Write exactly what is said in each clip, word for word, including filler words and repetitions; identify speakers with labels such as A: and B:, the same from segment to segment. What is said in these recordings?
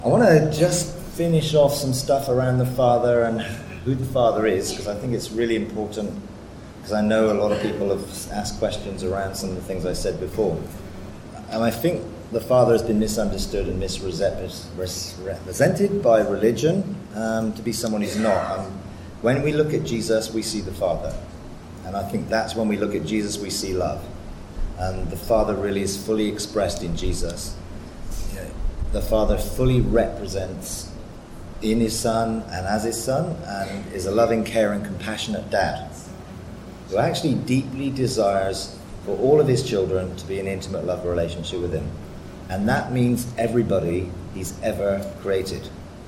A: I want to just finish off some stuff around the Father and who the Father is, because I think it's really important, because I know a lot of people have asked questions around some of the things I said before. And I think the Father has been misunderstood and misrepresented by religion um, to be someone he's not. Um, when we look at Jesus, we see the Father. And I think that's when we look at Jesus, we see love. And the Father really is fully expressed in Jesus. The Father fully represents in his Son and as his Son, and is a loving, caring, compassionate dad who actually deeply desires for all of his children to be in intimate love relationship with him. And that means everybody he's ever created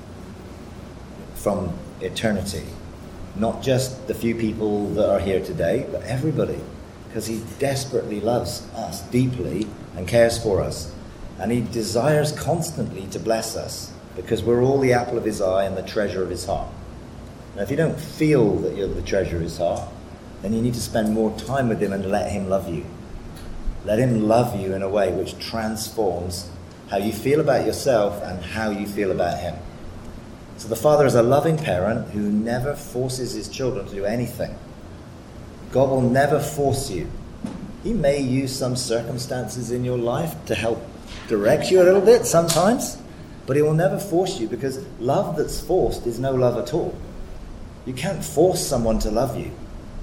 A: from eternity. Not just the few people that are here today, but everybody. Because he desperately loves us deeply and cares for us. And he desires constantly to bless us, because we're all the apple of his eye and the treasure of his heart. Now, if you don't feel that you're the treasure of his heart, then you need to spend more time with him and let him love you. Let him love you in a way which transforms how you feel about yourself and how you feel about him. So the Father is a loving parent who never forces his children to do anything. God will never force you. He may use some circumstances in your life to help direct you a little bit sometimes, but he will never force you, because love that's forced is no love at all. You can't force someone to love you.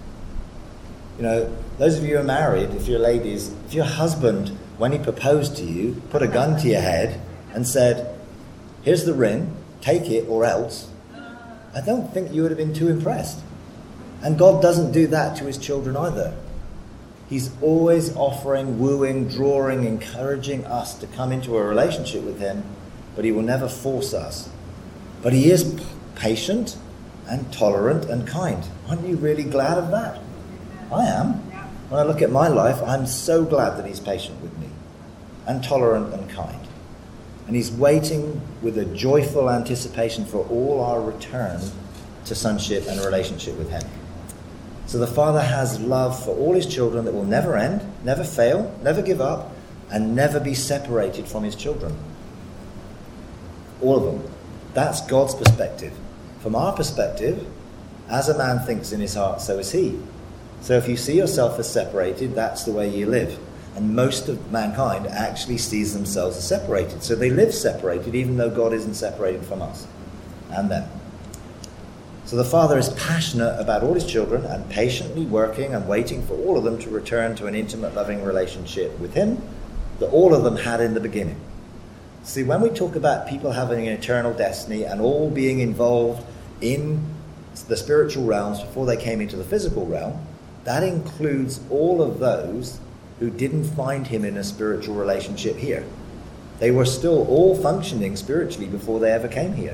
A: You know, those of you who are married, if you're ladies, if your husband, when he proposed to you, put a gun to your head and said, here's the ring, take it or else, I don't think you would have been too impressed. And God doesn't do that to his children either. He's always offering, wooing, drawing, encouraging us to come into a relationship with him, but he will never force us. But he is p- patient and tolerant and kind. Aren't you really glad of that? I am. When I look at my life, I'm so glad that he's patient with me and tolerant and kind. And he's waiting with a joyful anticipation for all our return to sonship and relationship with him. So the Father has love for all his children that will never end, never fail, never give up, and never be separated from his children. All of them. That's God's perspective. From our perspective, as a man thinks in his heart, so is he. So if you see yourself as separated, that's the way you live. And most of mankind actually sees themselves as separated. So they live separated, even though God isn't separated from us and them. So the Father is passionate about all his children and patiently working and waiting for all of them to return to an intimate, loving relationship with him that all of them had in the beginning. See, when we talk about people having an eternal destiny and all being involved in the spiritual realms before they came into the physical realm, that includes all of those who didn't find him in a spiritual relationship here. They were still all functioning spiritually before they ever came here.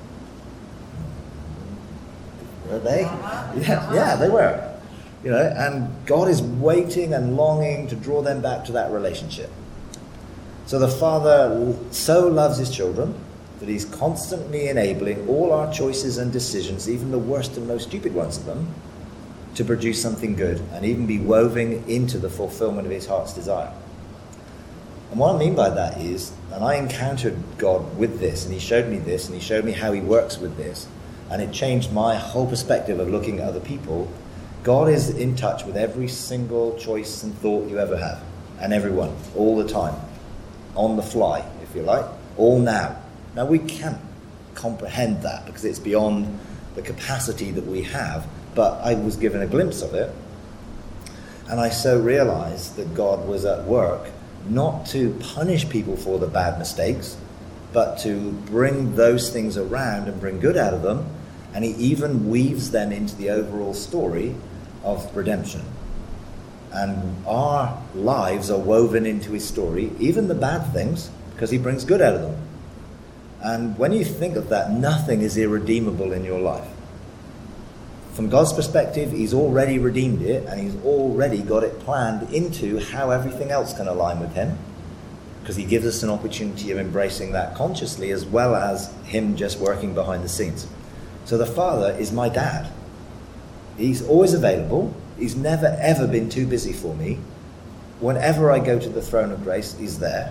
A: Were they? Yeah, yeah, they were. You know, and God is waiting and longing to draw them back to that relationship. So the Father so loves his children that he's constantly enabling all our choices and decisions, even the worst and most stupid ones of them, to produce something good and even be woven into the fulfillment of his heart's desire. And what I mean by that is, and I encountered God with this, and he showed me this, and he showed me how he works with this, and it changed my whole perspective of looking at other people. God is in touch with every single choice and thought you ever have, and everyone, all the time, on the fly, if you like, all now. Now we can't comprehend that because it's beyond the capacity that we have, but I was given a glimpse of it, and I so realized that God was at work not to punish people for the bad mistakes, but to bring those things around and bring good out of them. And he even weaves them into the overall story of redemption. And our lives are woven into his story, even the bad things, because he brings good out of them. And when you think of that, nothing is irredeemable in your life. From God's perspective, he's already redeemed it, and he's already got it planned into how everything else can align with him, because he gives us an opportunity of embracing that consciously, as well as him just working behind the scenes. So the Father is my dad. He's always available. He's never, ever been too busy for me. Whenever I go to the throne of grace, he's there.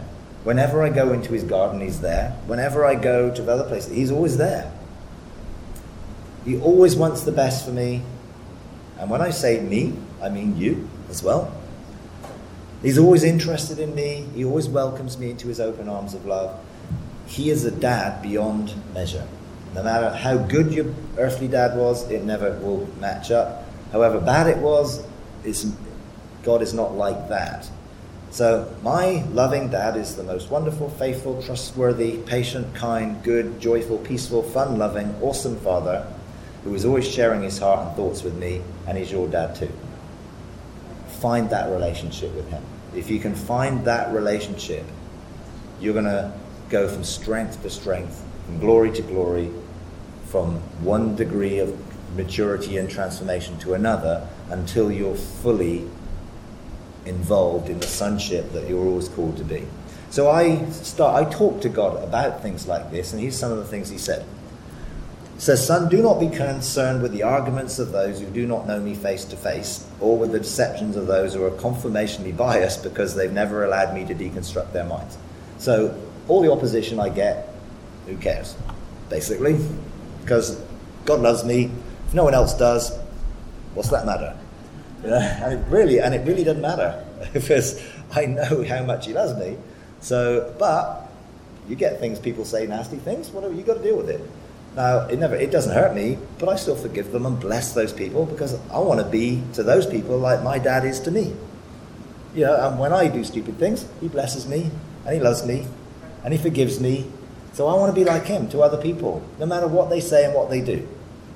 A: Whenever I go into his garden, he's there. Whenever I go to other places, he's always there. He always wants the best for me. And when I say me, I mean you as well. He's always interested in me. He always welcomes me into his open arms of love. He is a dad beyond measure. No matter how good your earthly dad was, it never will match up. However bad it was, it's, God is not like that. So my loving dad is the most wonderful, faithful, trustworthy, patient, kind, good, joyful, peaceful, fun-loving, awesome father who is always sharing his heart and thoughts with me, and he's your dad too. Find that relationship with him. If you can find that relationship, you're going to go from strength to strength, from glory to glory, from one degree of maturity and transformation to another, until you're fully involved in the sonship that you're always called to be. So I start. I talk to God about things like this, and here's some of the things he said. He says, "Son, do not be concerned with the arguments of those who do not know me face to face, or with the deceptions of those who are confirmationally biased because they've never allowed me to deconstruct their minds." So all the opposition I get, who cares, basically, because God loves me. If no one else does, what's that matter? You know, and it really, and it really doesn't matter because I know how much he loves me. So, but you get things, people say nasty things. Whatever, you got to deal with it. Now, it never, it doesn't hurt me, but I still forgive them and bless those people because I want to be to those people like my dad is to me. You know, and when I do stupid things, he blesses me and he loves me and he forgives me. So I want to be like him to other people, no matter what they say and what they do.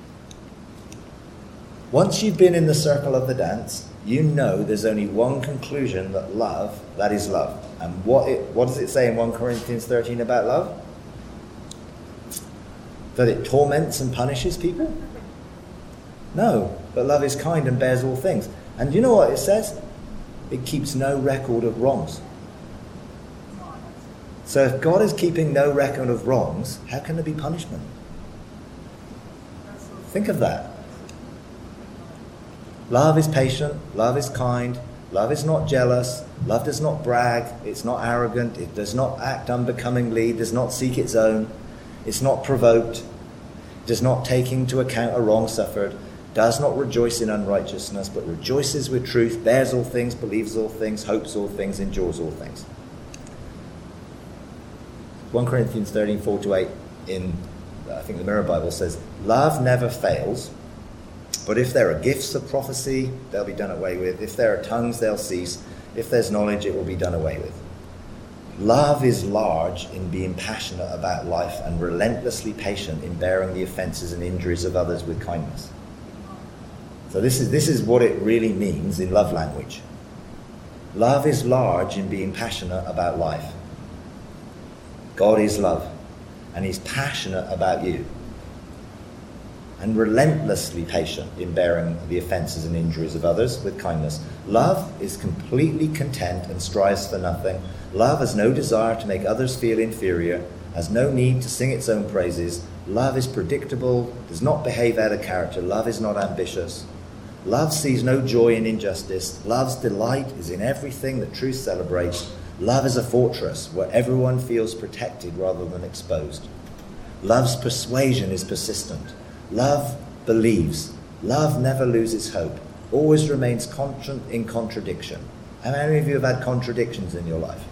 A: Once you've been in the circle of the dance, you know there's only one conclusion, that love, that is love. And what it, what does it say in First Corinthians thirteen about love? That it torments and punishes people? No, but love is kind and bears all things. And you know what it says? It keeps no record of wrongs. So if God is keeping no record of wrongs, how can there be punishment? Think of that. Love is patient, love is kind, love is not jealous, love does not brag, it's not arrogant, it does not act unbecomingly, does not seek its own, it's not provoked, does not take into account a wrong suffered, does not rejoice in unrighteousness, but rejoices with truth, bears all things, believes all things, hopes all things, endures all things. First Corinthians thirteen, four to eight in, I think the Mirror Bible says, love never fails, but if there are gifts of prophecy, they'll be done away with. If there are tongues, they'll cease. If there's knowledge, it will be done away with. Love is large in being passionate about life and relentlessly patient in bearing the offences and injuries of others with kindness. So this is, this is what it really means in love language. Love is large in being passionate about life. God is love, and he's passionate about you. And relentlessly patient in bearing the offences and injuries of others with kindness. Love is completely content and strives for nothing. Love has no desire to make others feel inferior, has no need to sing its own praises. Love is predictable, does not behave out of character. Love is not ambitious. Love sees no joy in injustice. Love's delight is in everything that truth celebrates. Love is a fortress where everyone feels protected rather than exposed. Love's persuasion is persistent. Love believes. Love never loses hope. Always remains constant in contradiction. How many of you have had contradictions in your life?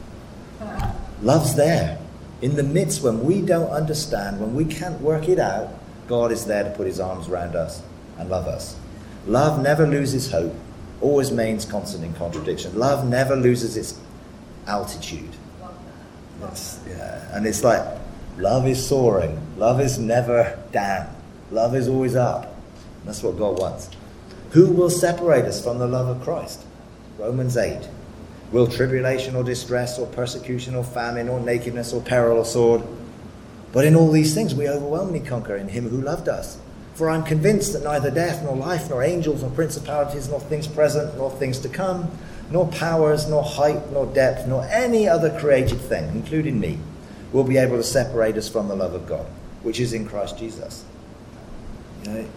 A: Love's there. In the midst when we don't understand, when we can't work it out, God is there to put his arms around us and love us. Love never loses hope. Always remains constant in contradiction. Love never loses its altitude. That's, yeah. And it's like, love is soaring. Love is never down. Love is always up. That's what God wants. Who will separate us from the love of Christ? Romans eight. Will tribulation or distress or persecution or famine or nakedness or peril or sword? But in all these things we overwhelmingly conquer in him who loved us. For I'm convinced that neither death nor life nor angels nor principalities nor things present nor things to come, nor powers nor height nor depth nor any other created thing, including me, will be able to separate us from the love of God, which is in Christ Jesus. You know,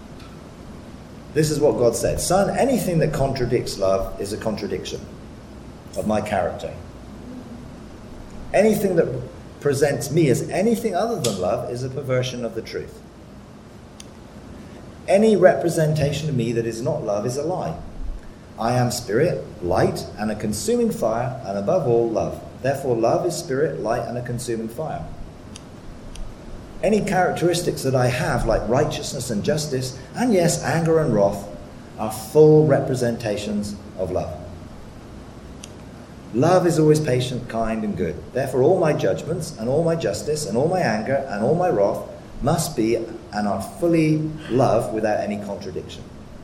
A: this is what God said. Son, anything that contradicts love is a contradiction of my character. Anything that presents me as anything other than love is a perversion of the truth. Any representation of me that is not love is a lie. I am spirit, light, and a consuming fire, and above all, love. Therefore, love is spirit, light, and a consuming fire. Any characteristics that I have, like righteousness and justice, and yes, anger and wrath, are full representations of love. Love is always patient, kind, and good. Therefore, all my judgments, and all my justice, and all my anger, and all my wrath must be and are fully love without any contradiction.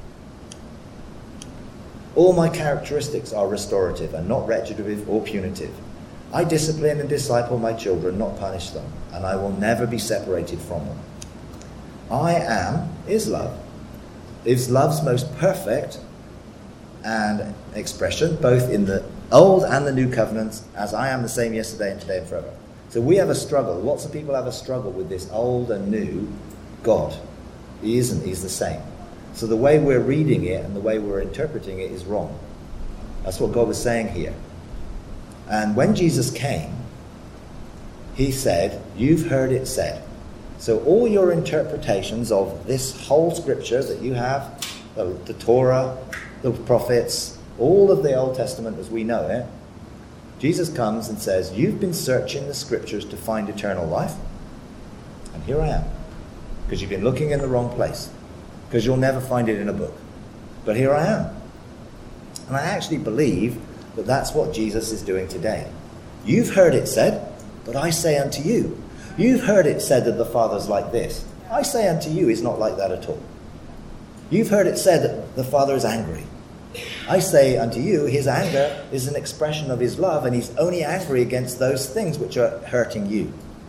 A: All my characteristics are restorative and not retributive or punitive. I discipline and disciple my children, not punish them, and I will never be separated from them. I am is love. Is love's most perfect and expression, both in the Old and the New Covenants, as I am the same yesterday and today and forever. So we have a struggle. Lots of people have a struggle with this old and new God. He isn't. He's the same. So the way we're reading it and the way we're interpreting it is wrong. That's what God was saying here. And when Jesus came, he said, you've heard it said. So all your interpretations of this whole scripture that you have, the, the Torah, the prophets, all of the Old Testament as we know it, Jesus comes and says, you've been searching the scriptures to find eternal life. And here I am. Because you've been looking in the wrong place. Because you'll never find it in a book. But here I am. And I actually believe that that's what Jesus is doing today. You've heard it said, but I say unto you. You've heard it said that the Father's like this. I say unto you, he's not like that at all. You've heard it said that the Father is angry. I say unto you, his anger is an expression of his love, and he's only angry against those things which are hurting you.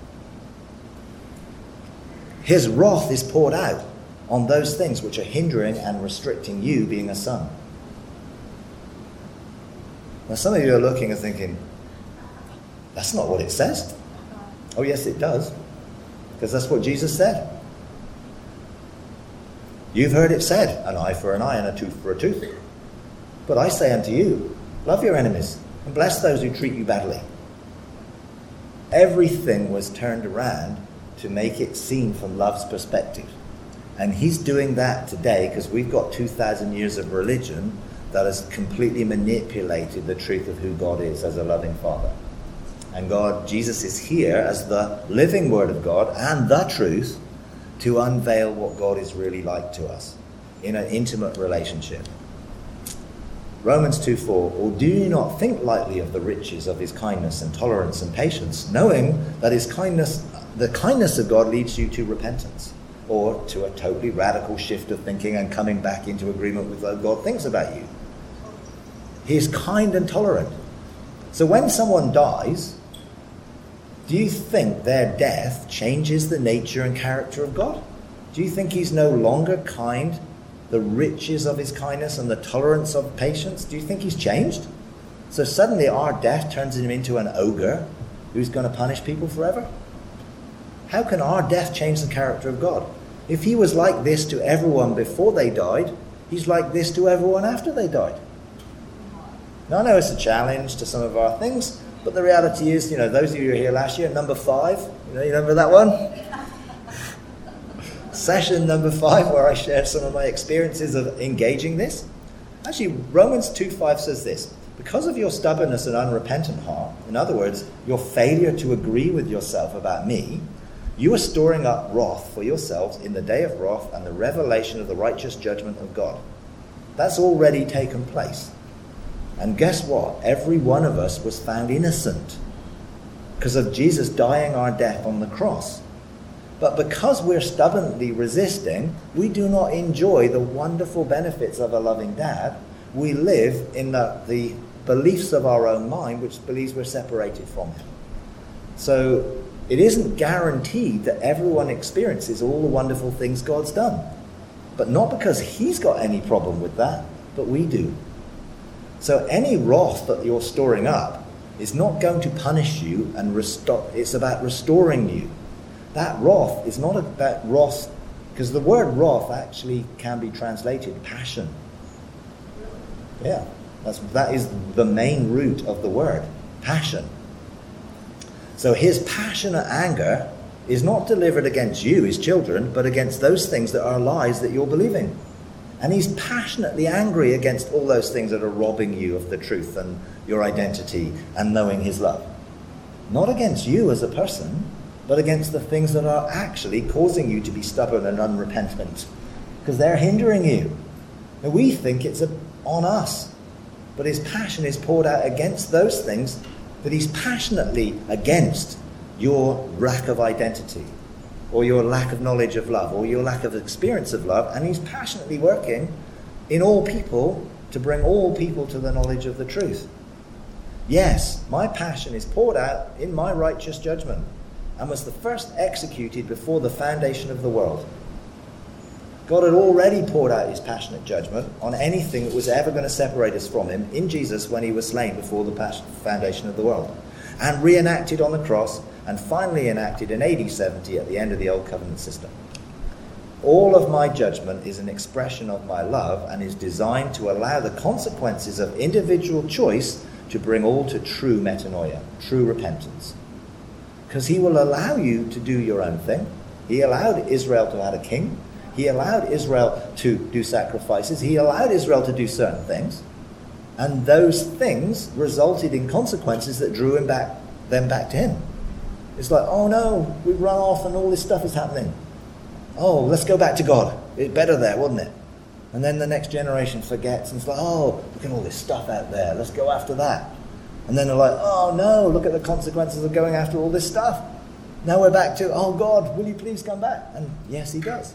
A: His wrath is poured out on those things which are hindering and restricting you being a son. Now some of you are looking and thinking, that's not what it says. Oh yes, it does. Because that's what Jesus said. You've heard it said, an eye for an eye and a tooth for a tooth. But I say unto you, love your enemies and bless those who treat you badly. Everything was turned around to make it seen from love's perspective. And he's doing that today because we've got two thousand years of religion that has completely manipulated the truth of who God is as a loving Father. And God, Jesus is here as the living Word of God and the truth to unveil what God is really like to us in an intimate relationship. Romans two four, or do you not think lightly of the riches of his kindness and tolerance and patience, knowing that his kindness, the kindness of God leads you to repentance, or to a totally radical shift of thinking and coming back into agreement with what God thinks about you. He is kind and tolerant. So when someone dies, do you think their death changes the nature and character of God? Do you think he's no longer kind, the riches of his kindness and the tolerance of patience? Do you think he's changed? So suddenly our death turns him into an ogre who's going to punish people forever? How can our death change the character of God? If he was like this to everyone before they died, he's like this to everyone after they died. Now I know it's a challenge to some of our things, but the reality is, you know, those of you who were here last year, number five, you know, you remember that one? Session number five, where I shared some of my experiences of engaging this. Actually, Romans two five says this, because of your stubbornness and unrepentant heart, in other words, your failure to agree with yourself about me, you are storing up wrath for yourselves in the day of wrath and the revelation of the righteous judgment of God. That's already taken place. And guess what? Every one of us was found innocent because of Jesus dying our death on the cross. But because we're stubbornly resisting, we do not enjoy the wonderful benefits of a loving dad. We live in the, the beliefs of our own mind, which believes we're separated from him. So it isn't guaranteed that everyone experiences all the wonderful things God's done. But not because he's got any problem with that, but we do. So any wrath that you're storing up is not going to punish you and restore. It's about restoring you. That wrath is not about wrath, because the word wrath actually can be translated passion. Yeah, that's, that is the main root of the word, passion. So his passionate anger is not delivered against you, his children, but against those things that are lies that you're believing. And he's passionately angry against all those things that are robbing you of the truth and your identity and knowing his love. Not against you as a person, but against the things that are actually causing you to be stubborn and unrepentant, because they're hindering you. And we think it's a, on us, but his passion is poured out against those things that he's passionately against your lack of identity, or your lack of knowledge of love, or your lack of experience of love, and he's passionately working in all people to bring all people to the knowledge of the truth. Yes, my passion is poured out in my righteous judgment, and was the first executed before the foundation of the world. God had already poured out his passionate judgment on anything that was ever going to separate us from him in Jesus when he was slain before the foundation of the world, and reenacted on the cross, and finally enacted in A D seventy at the end of the Old Covenant system. All of my judgment is an expression of my love and is designed to allow the consequences of individual choice to bring all to true metanoia, true repentance. Because he will allow you to do your own thing. He allowed Israel to have a king. He allowed Israel to do sacrifices. He allowed Israel to do certain things. And those things resulted in consequences that drew him back, them back to him. It's like, oh no, we've run off and all this stuff is happening. Oh, let's go back to God. It's better there, wasn't it? And then the next generation forgets and it's like, oh, look at all this stuff out there. Let's go after that. And then they're like, oh no, look at the consequences of going after all this stuff. Now we're back to, oh God, will you please come back? And yes, he does.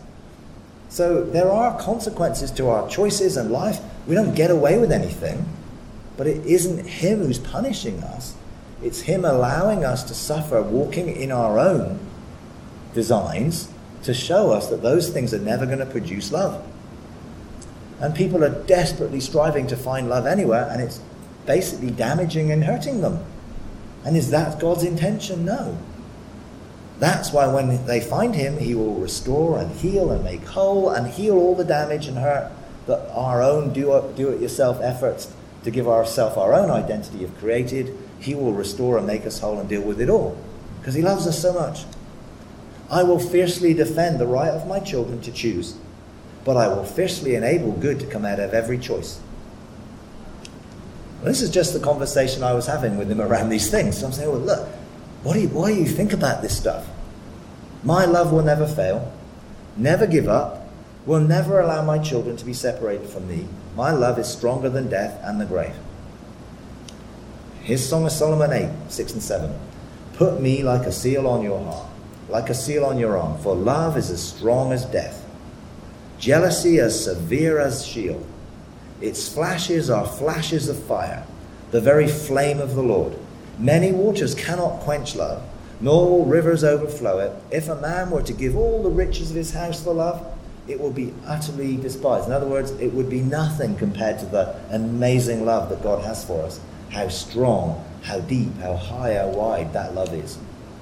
A: So there are consequences to our choices and life. We don't get away with anything. But it isn't him who's punishing us. It's him allowing us to suffer, walking in our own designs to show us that those things are never going to produce love. And people are desperately striving to find love anywhere, and it's basically damaging and hurting them. And is that God's intention? No. That's why when they find him, he will restore and heal and make whole and heal all the damage and hurt that our own do-it-yourself efforts to give ourselves our own identity have created. He will restore and make us whole and deal with it all, because he loves us so much. I will fiercely defend the right of my children to choose, but I will fiercely enable good to come out of every choice. Well, this is just the conversation I was having with him around these things. So I'm saying, well, look, what do you, what do you think about this stuff? My love will never fail, never give up, will never allow my children to be separated from me. My love is stronger than death and the grave. Here's Song of Solomon eight, six and seven. Put me like a seal on your heart, like a seal on your arm, for love is as strong as death, jealousy as severe as Sheol. Its flashes are flashes of fire, the very flame of the Lord. Many waters cannot quench love, nor will rivers overflow it. If a man were to give all the riches of his house for love, it will be utterly despised. In other words, it would be nothing compared to the amazing love that God has for us. How strong, how deep, how high, how wide that love is.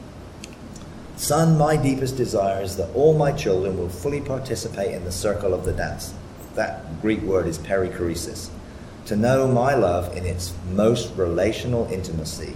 A: Son, my deepest desire is that all my children will fully participate in the circle of the dance. That Greek word is perichoresis. To know my love in its most relational intimacy.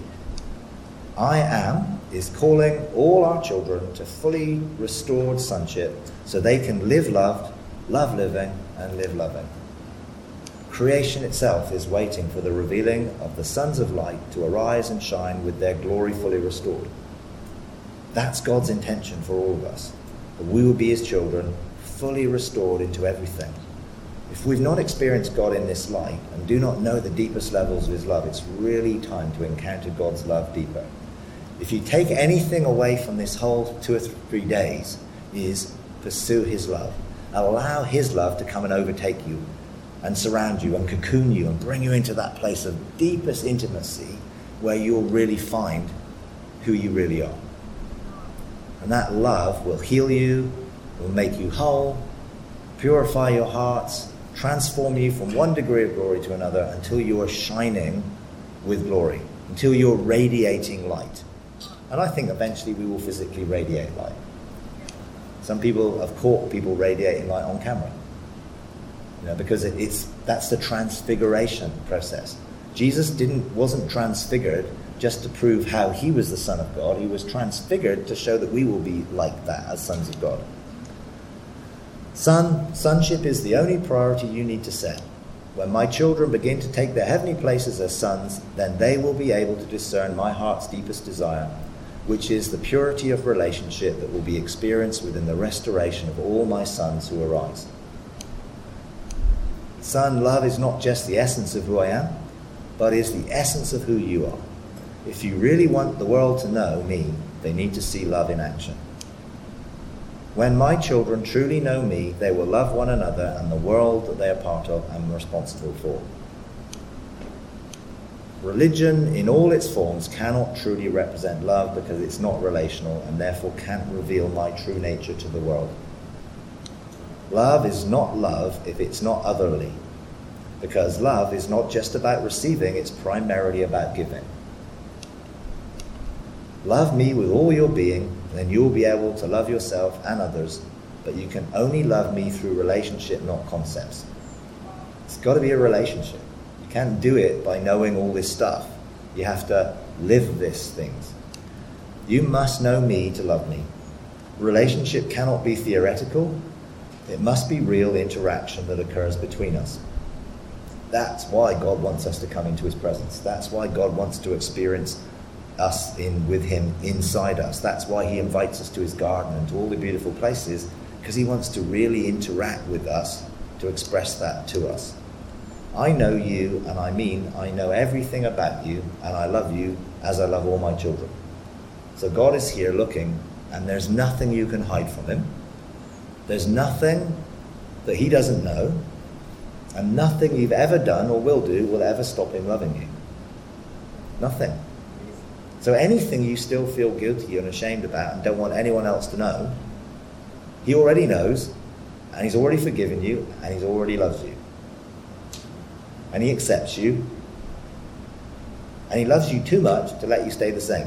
A: I am is calling all our children to fully restored sonship so they can live loved, love living, and live loving. Creation itself is waiting for the revealing of the sons of light to arise and shine with their glory fully restored. That's God's intention for all of us, that we will be his children, fully restored into everything. If we've not experienced God in this light and do not know the deepest levels of his love, it's really time to encounter God's love deeper. If you take anything away from this whole two or three days, is pursue his love. Allow his love to come and overtake you and surround you and cocoon you and bring you into that place of deepest intimacy where you'll really find who you really are. And that love will heal you, will make you whole, purify your hearts, transform you from one degree of glory to another until you are shining with glory, until you're radiating light. And I think eventually we will physically radiate light. Some people have caught people radiating light on camera. You know, because it, it's that's the transfiguration process. Jesus didn't wasn't transfigured just to prove how he was the Son of God. He was transfigured to show that we will be like that as sons of God. Son, sonship is the only priority you need to set. When my children begin to take their heavenly places as sons, then they will be able to discern my heart's deepest desire, which is the purity of relationship that will be experienced within the restoration of all my sons who arise. Son, love is not just the essence of who I am, but is the essence of who you are. If you really want the world to know me, they need to see love in action. When my children truly know me, they will love one another and the world that they are part of and responsible for. Religion in all its forms cannot truly represent love because it's not relational and therefore can't reveal my true nature to the world. Love is not love if it's not otherly, because love is not just about receiving, it's primarily about giving. Love me with all your being, then you'll be able to love yourself and others, but you can only love me through relationship, not concepts. It's got to be a relationship. You can't do it by knowing all this stuff. You have to live these things. You must know me to love me. Relationship cannot be theoretical. It must be real interaction that occurs between us. That's why God wants us to come into his presence. That's why God wants to experience us in with him inside us. That's why he invites us to his garden and to all the beautiful places, because he wants to really interact with us to express that to us. I know you, and I mean I know everything about you, and I love you as I love all my children. So God is here looking, and there's nothing you can hide from him. There's nothing that he doesn't know, and nothing you've ever done or will do will ever stop him loving you. Nothing. So anything you still feel guilty and ashamed about and don't want anyone else to know, he already knows, and he's already forgiven you, and he's already loves you. And he accepts you, and he loves you too much to let you stay the same.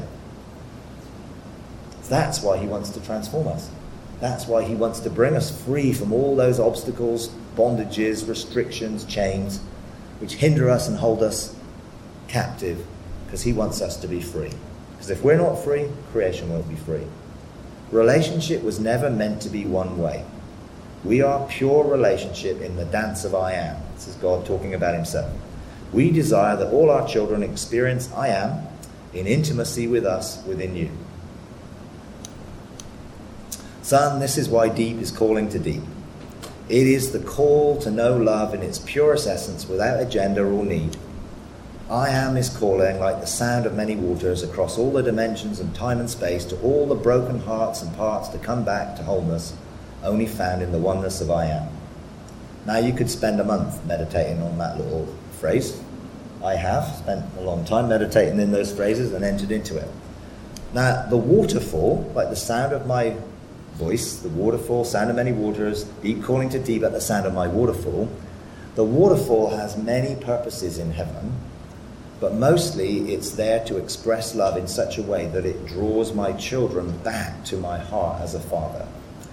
A: That's why he wants to transform us. That's why he wants to bring us free from all those obstacles, bondages, restrictions, chains, which hinder us and hold us captive, because he wants us to be free. Because if we're not free, creation won't be free. Relationship was never meant to be one way. We are pure relationship in the dance of I am. This is God talking about himself. We desire that all our children experience I am in intimacy with us within you. Son, this is why deep is calling to deep. It is the call to know love in its purest essence without agenda or need. I am is calling like the sound of many waters across all the dimensions and time and space to all the broken hearts and parts to come back to wholeness, only found in the oneness of I am. Now you could spend a month meditating on that little phrase. I have spent a long time meditating in those phrases and entered into it. Now the waterfall, like the sound of my voice, the waterfall, sound of many waters, deep calling to deep at the sound of my waterfall. The waterfall has many purposes in heaven, but mostly it's there to express love in such a way that it draws my children back to my heart as a father.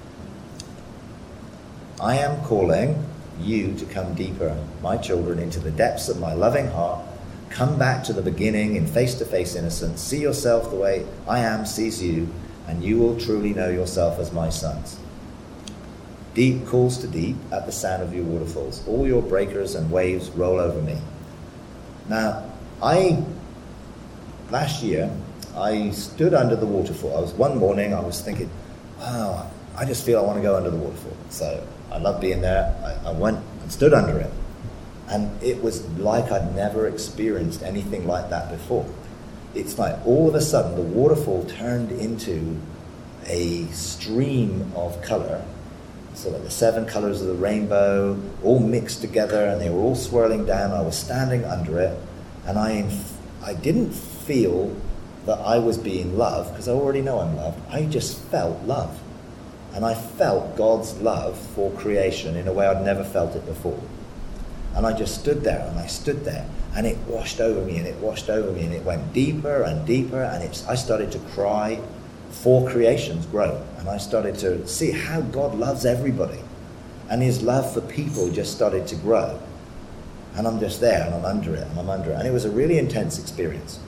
A: I am calling you to come deeper, my children, into the depths of my loving heart. Come back to the beginning in face-to-face innocence. See yourself the way I am sees you, and you will truly know yourself as my sons. Deep calls to deep at the sound of your waterfalls. All your breakers and waves roll over me. Now, I, last year, I stood under the waterfall. I was one morning, I was thinking, wow, I just feel I want to go under the waterfall. So I love being there. I, I went and stood under it. And it was like I'd never experienced anything like that before. It's like all of a sudden the waterfall turned into a stream of color. So like the seven colors of the rainbow, all mixed together, and they were all swirling down. I was standing under it, and I, I didn't feel that I was being loved, because I already know I'm loved. I just felt love. And I felt God's love for creation in a way I'd never felt it before. And I just stood there, and I stood there, and it washed over me, and it washed over me, and it went deeper and deeper, and it's, I started to cry for creation's growth. And I started to see how God loves everybody. And his love for people just started to grow. And I'm just there, and I'm under it, and I'm under it. And it was a really intense experience.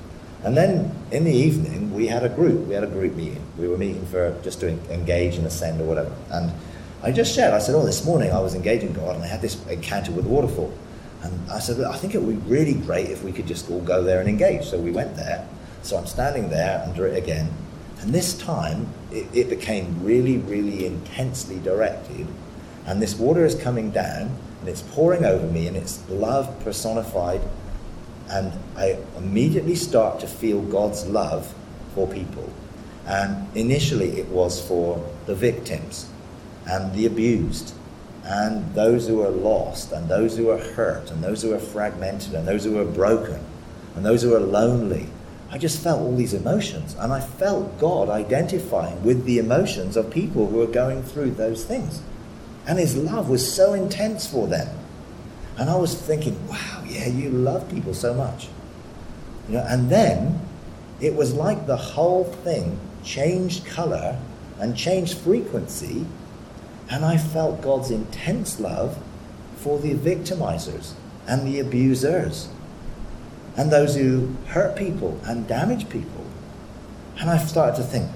A: And then in the evening, we had a group. We had a group meeting. We were meeting for just to engage and ascend or whatever. And I just shared, I said, oh, this morning I was engaging God and I had this encounter with the waterfall. And I said, I think it would be really great if we could just all go there and engage. So we went there. So I'm standing there under it again. And this time, it, it became really, really intensely directed. And this water is coming down, and it's pouring over me, and it's love personified. And I immediately start to feel God's love for people. And initially it was for the victims and the abused and those who are lost and those who are hurt and those who are fragmented and those who are broken and those who are lonely. I just felt all these emotions, and I felt God identifying with the emotions of people who are going through those things. And his love was so intense for them. And I was thinking, wow, yeah, you love people so much. You know, and then it was like the whole thing changed colour and changed frequency, and I felt God's intense love for the victimizers and the abusers and those who hurt people and damage people. And I started to think,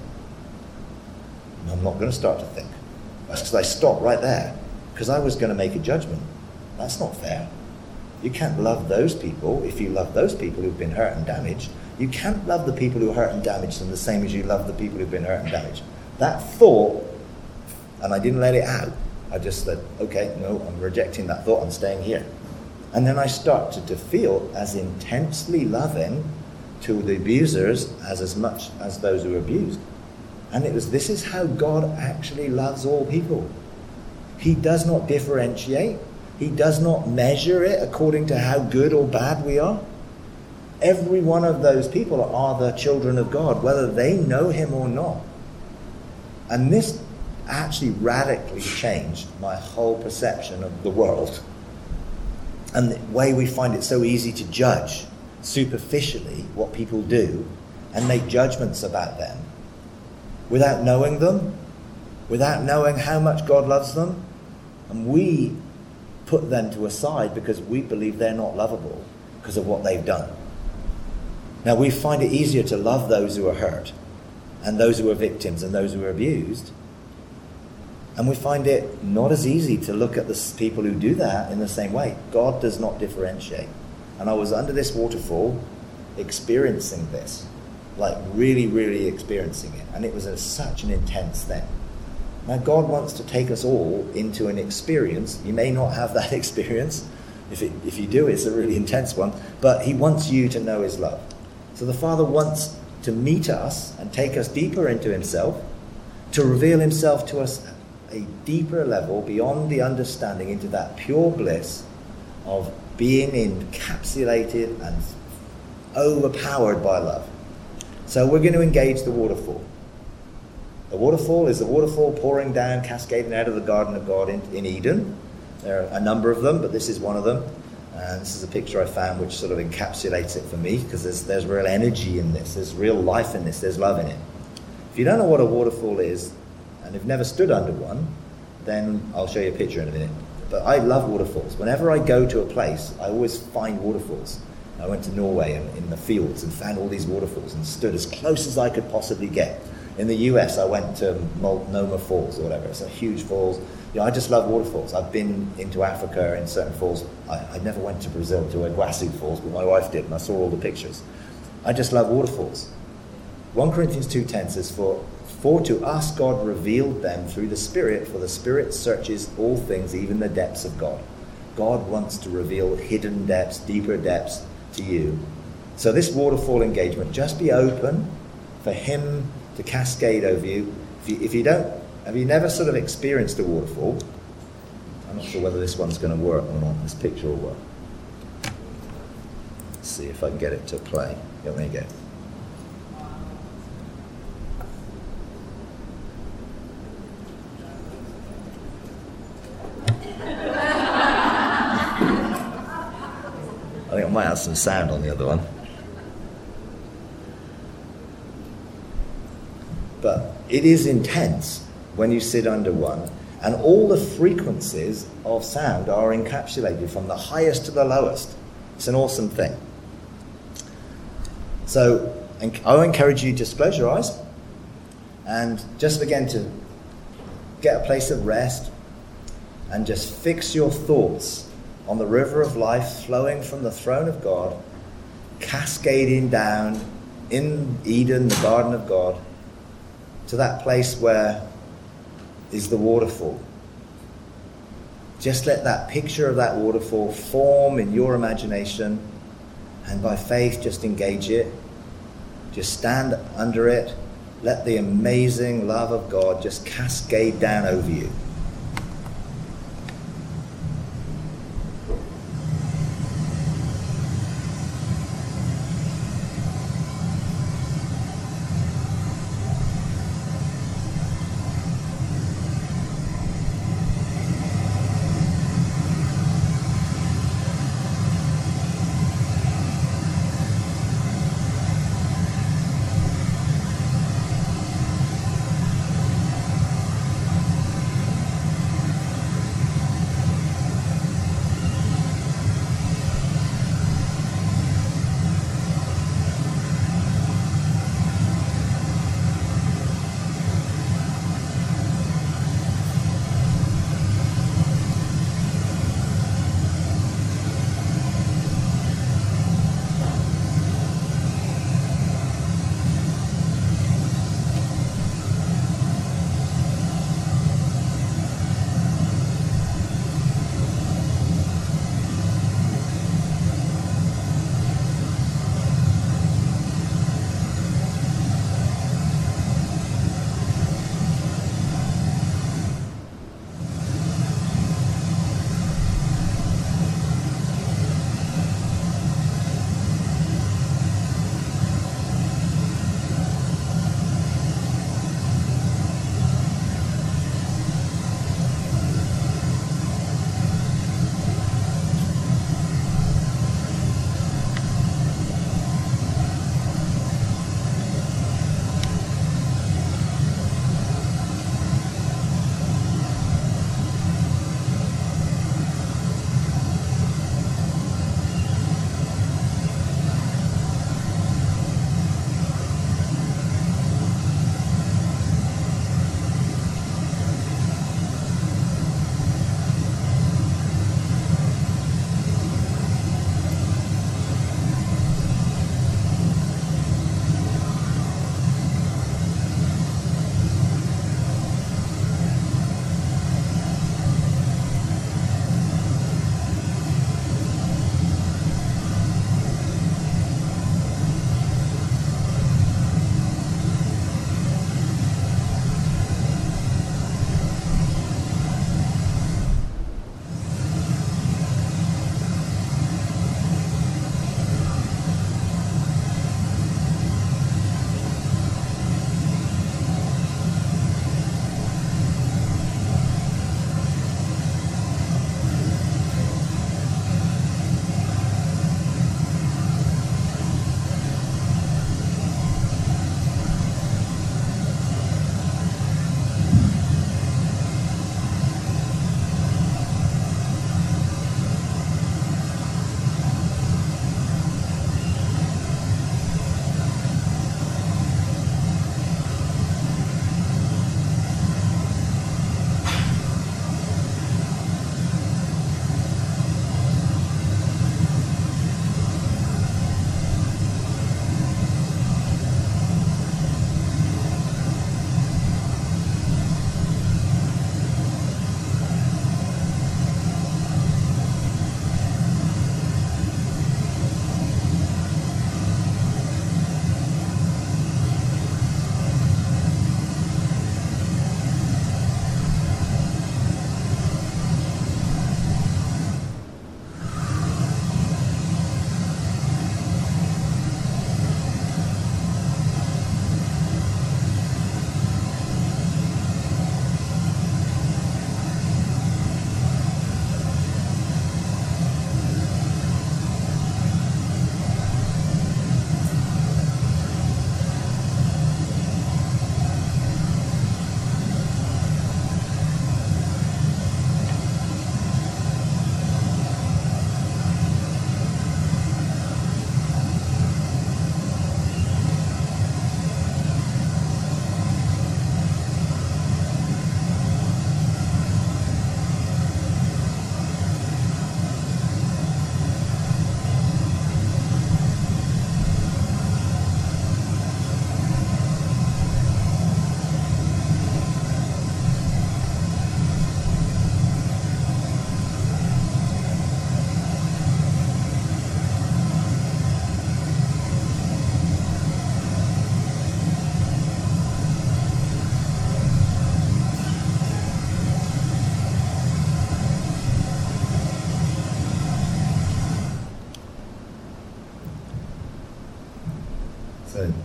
A: no, I'm not going to start to think. That's because I stopped right there, because I was going to make a judgment. That's not fair. You can't love those people if you love those people who've been hurt and damaged. You can't love the people who are hurt and damaged them the same as you love the people who've been hurt and damaged. That thought, and I didn't let it out. I just said, okay, no, I'm rejecting that thought. I'm staying here. And then I started to feel as intensely loving to the abusers as as much as those who are abused. And it was, this is how God actually loves all people. He does not differentiate. He does not measure it according to how good or bad we are. Every one of those people are the children of God, whether they know him or not. And this actually radically changed my whole perception of the world. And the way we find it so easy to judge superficially what people do and make judgments about them without knowing them, without knowing how much God loves them. And we put them to a side because we believe they're not lovable because of what they've done. Now, we find it easier to love those who are hurt and those who are victims and those who are abused. And we find it not as easy to look at the people who do that in the same way. God does not differentiate. And I was under this waterfall experiencing this, like really, really experiencing it. And it was a, such an intense thing. Now, God wants to take us all into an experience. You may not have that experience. If it, if you do, it's a really intense one. But he wants you to know his love. So the Father wants to meet us and take us deeper into himself, to reveal himself to us at a deeper level beyond the understanding, into that pure bliss of being encapsulated and overpowered by love. So we're going to engage the waterfall. The waterfall is the waterfall pouring down, cascading out of the Garden of God in, in Eden. There are a number of them, but this is one of them. And this is a picture I found which sort of encapsulates it for me, because there's, there's real energy in this. There's real life in this. There's love in it. If you don't know what a waterfall is, and have never stood under one, then I'll show you a picture in a minute. But I love waterfalls. Whenever I go to a place, I always find waterfalls. I went to Norway and in the fields and found all these waterfalls and stood as close as I could possibly get. In the U S, I went to Multnomah Falls or whatever. It's a huge falls. You know, I just love waterfalls. I've been into Africa in certain falls. I, I never went to Brazil to Iguazu Falls, but my wife did, and I saw all the pictures. I just love waterfalls. First Corinthians two ten says, for, for to us God revealed them through the Spirit, for the Spirit searches all things, even the depths of God. God wants to reveal hidden depths, deeper depths to you. So this waterfall engagement, just be open for him to cascade over you. If you, if you don't, have you never sort of experienced a waterfall? I'm not sure whether this one's going to work or not. This picture will work. Let's see if I can get it to play. Yeah, there you go. I think I might have some sound on the other one. But it is intense when you sit under one, and all the frequencies of sound are encapsulated from the highest to the lowest. It's an awesome thing. So I encourage you to just close your eyes and just begin to get a place of rest and just fix your thoughts on the river of life flowing from the throne of God, cascading down in Eden, the garden of God, to that place where is the waterfall. Just let that picture of that waterfall form in your imagination, and by faith just engage it. Just stand under it. Let the amazing love of God just cascade down over you.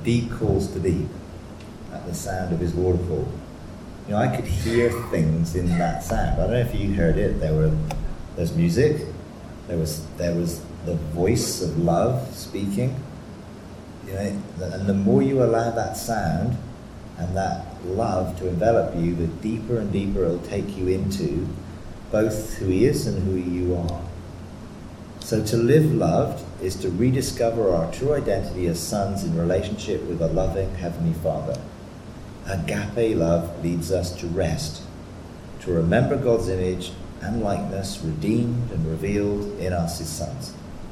A: deep calls to deep at the sound of his waterfall. You know, I could hear things in that sound. I don't know if you heard it. There were, there's music. There was, there was the voice of love speaking. You know, and the more you allow that sound and that love to envelop you, the deeper and deeper it'll take you into both who he is and who you are. So to live loved is to rediscover our true identity as sons in relationship with a loving Heavenly Father. Agape love leads us to rest, to remember God's image and likeness redeemed and revealed in us as sons.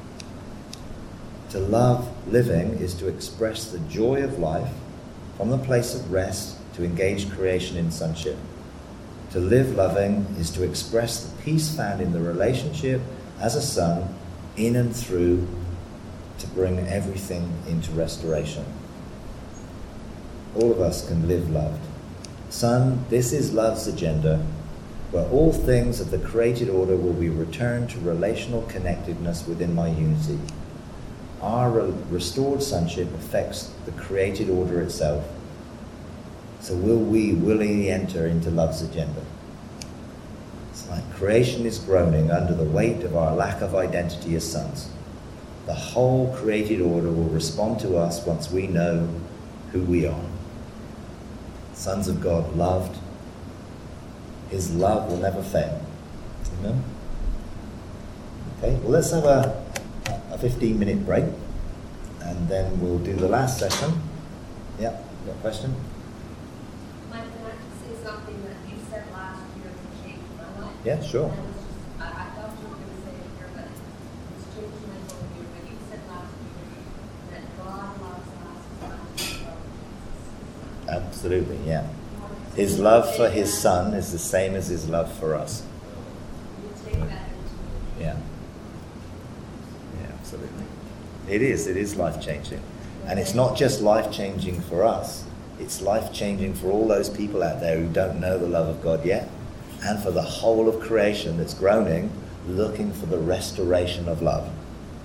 A: To love living is to express the joy of life from the place of rest to engage creation in sonship. To live loving is to express the peace found in the relationship as a son in and through to bring everything into restoration. All of us can live loved. Son, this is love's agenda, where all things of the created order will be returned to relational connectedness within my unity. Our re- restored sonship affects the created order itself. So will we willingly enter into love's agenda? It's like creation is groaning under the weight of our lack of identity as sons. The whole created order will respond to us once we know who we are. Sons of God, loved. His love will never fail. Amen? Okay, well, let's have a, a fifteen minute break and then we'll do the last session. Yeah, got a question?
B: Mike, can I say something that you said last year that changed my life?
A: Yeah, sure.
B: And it was just, I, I thought you were going to say it here, but it's changed my whole year. But you said last year that God loves us as much as we love Jesus.
A: Absolutely, yeah. His love for his son is the same as his love for us.
B: You take that into
A: Yeah. Yeah, absolutely. It is, it is life-changing. And it's not just life-changing for us, it's life-changing for all those people out there who don't know the love of God yet, and for the whole of creation that's groaning, looking for the restoration of love.